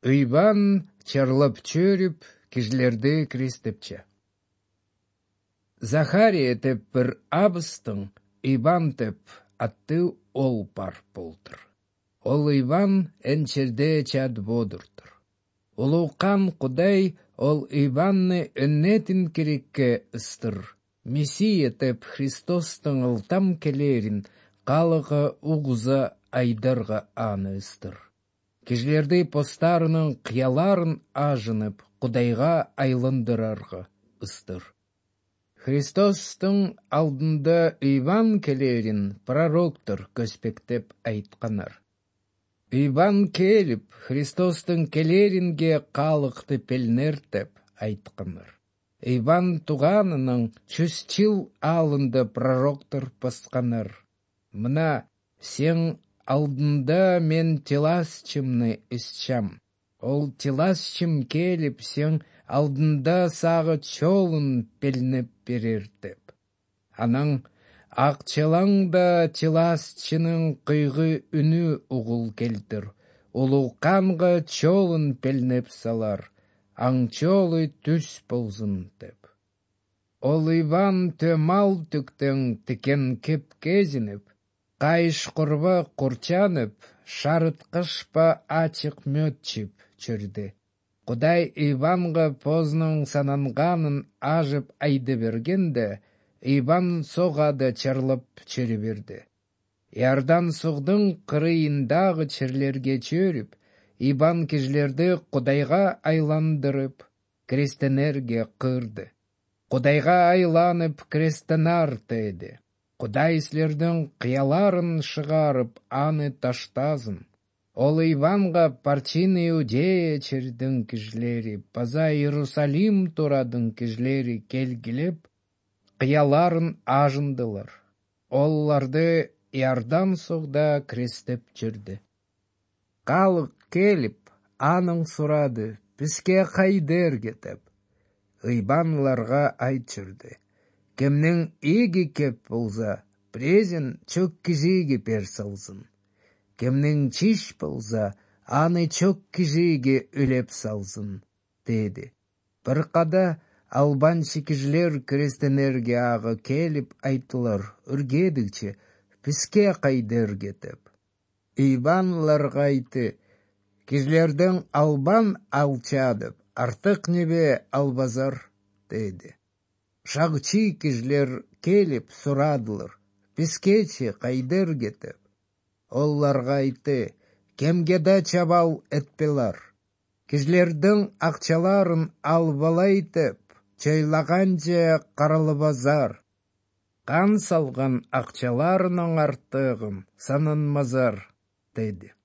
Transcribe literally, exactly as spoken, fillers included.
Иван чарлап чөріп, кежлерді крестіпче. Захария теп бір абыстың, Иван теп атты ол бар болдыр. Ол Иван әнчерде чад бодырдыр. Улуқан құдай ол Иванны өннетін керекке ыстыр. Мессия теп Христостың ылтам келерін қалығы уғыза айдарға аны ыстыр. Кежлерді постарының қияларын ажынып, құдайға айлындырарға ыстыр. Христостың алдында Иван келерін пророктор көспектеп айтқанар. Иван келіп, Христостың келерінге қалықты пелнертіп айтқанар. Иван туғанының жүз жыл алында пророктор басқанар. Мына сен алдында мен теласчымны ісчам. Ол теласчым келіп, сен алдында сағы чолын пелнеп берердіп. Аның ақчалаңда теласчының қиғы үні ұғыл келдір. Улуқанға чолын пелнеп салар. Аңчолы түс болзын деп. Ол Иван төмал түктің тікен кеп кезініп, қайш құрба құрчанып, шарытқышпа ачық мөтчіп чөрді. Құдай Иванға позның сананғанын ажып айды бергенде, Иван соғады чарлап чөрі берді. Ярдан соғдың қырыйындағы черлерге чөріп, Иван кежлерді Құдайға айландырып, крестенерге қырды. Құдайға айланып крестенар теді. Құдай сілердің қияларын шығарып аны таштазын. Ол Иванға парчин Иудея чердің кежлері, паза Иерусалим турадың кежлері келгілеп, қияларын ажындылар. Олларды Ярдан соғда крестеп жүрді. Қалық келіп, аның сұрады, бізге қайдер кетіп. Иванларға айт жүрді. Кемнің игі кеп болса, презен чөк кежеге персалзын. Кемнің чиш болса, аны чөк кежеге үлеп салзын, деді. Бір қада албаншы кежлер крестенерге ағы келіп айтылар, үргедікче, бізге қайдер кетіп. Иванларға айты, кежлердің албан алчадып, артық небе албазар, деді. Шағчи кежлер келіп сұрадылыр, бізгече қайдер кетіп. Олларға айты, кемгеда чабал әтпелар. Кежлердің ақчаларын албалайтып, чайлағанче қаралы базар. Қан салған ақчаларының артығын сананмазар, деді.